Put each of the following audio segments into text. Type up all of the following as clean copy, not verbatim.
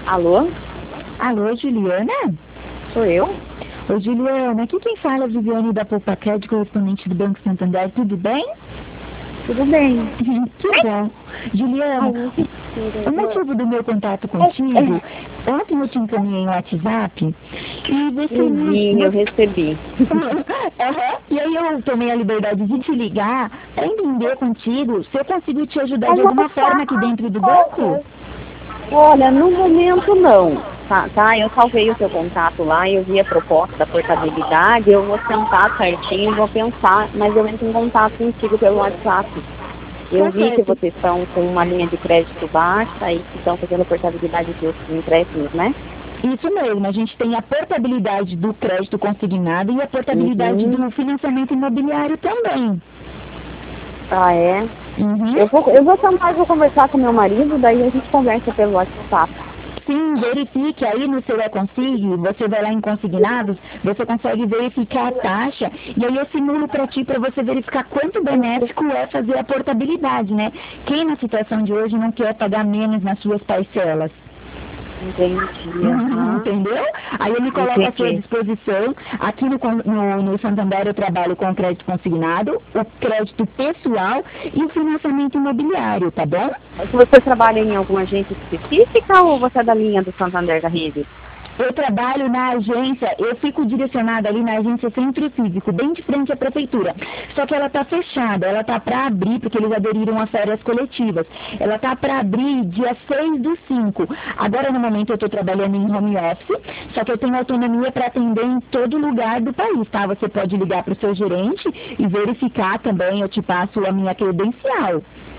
Alô? Alô, Juliana? Sou eu? Oi, Juliana, aqui quem fala é a Viviane da Poupa Crédito, correspondente do Banco Santander, tudo bem? Tudo bem. Que bom. Ai, Juliana, não o motivo do meu contato contigo, ontem eu te encaminhei um WhatsApp e eu vi, eu você... recebi. Aham. E aí eu tomei a liberdade de te ligar para entender contigo se eu consigo te ajudar de Mas alguma forma aqui dentro do banco. olha, no momento não. Tá, eu salvei o seu contato lá, eu vi a proposta da portabilidade, eu vou sentar certinho, vou pensar, mas eu entro em contato contigo pelo WhatsApp. Eu Tá vi que certo. vocês estão com uma linha de crédito baixa e que estão fazendo a portabilidade dos empréstimos, né? Isso mesmo, a gente tem a portabilidade do crédito consignado e a portabilidade Uhum. do financiamento imobiliário também. Ah, é? Uhum. Eu vou tentar, eu vou conversar com meu marido, daí a gente conversa pelo WhatsApp. Sim, verifique aí no seu e-consig, você vai lá em consignados, você consegue verificar a taxa e aí eu simulo para ti para você verificar quanto benéfico é fazer a portabilidade, né? Quem na situação de hoje não quer pagar menos nas suas parcelas? Entendi, aham. Entendeu? Aí eu me coloco à sua Entendi. disposição. Aqui no Santander eu trabalho com o crédito consignado, o crédito pessoal e o financiamento imobiliário, tá bom? Você trabalha em alguma agência específica ou você é da linha do Santander da Rede? Eu trabalho na agência, eu fico direcionada ali na agência Centro Cívico, bem de frente à prefeitura. Só que ela está fechada, ela está para abrir, porque eles aderiram a férias coletivas. Ela está para abrir dia 6/5. Agora, no momento, eu estou trabalhando em home office, só que eu tenho autonomia para atender em todo lugar do país, tá? Você pode ligar para o seu gerente e verificar também, eu te passo a minha credencial.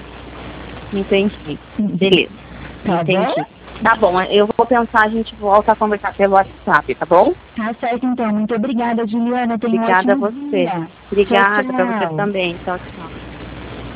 Entendi. Beleza. Tá bom? Entendi. Tá bom, eu vou pensar, a gente volta a conversar pelo WhatsApp, tá bom? Tá certo, então. Muito obrigada, Juliana. Tenha um Obrigada a ótimo você. dia. Tchau, Obrigada para você tchau. também. Tchau, tchau.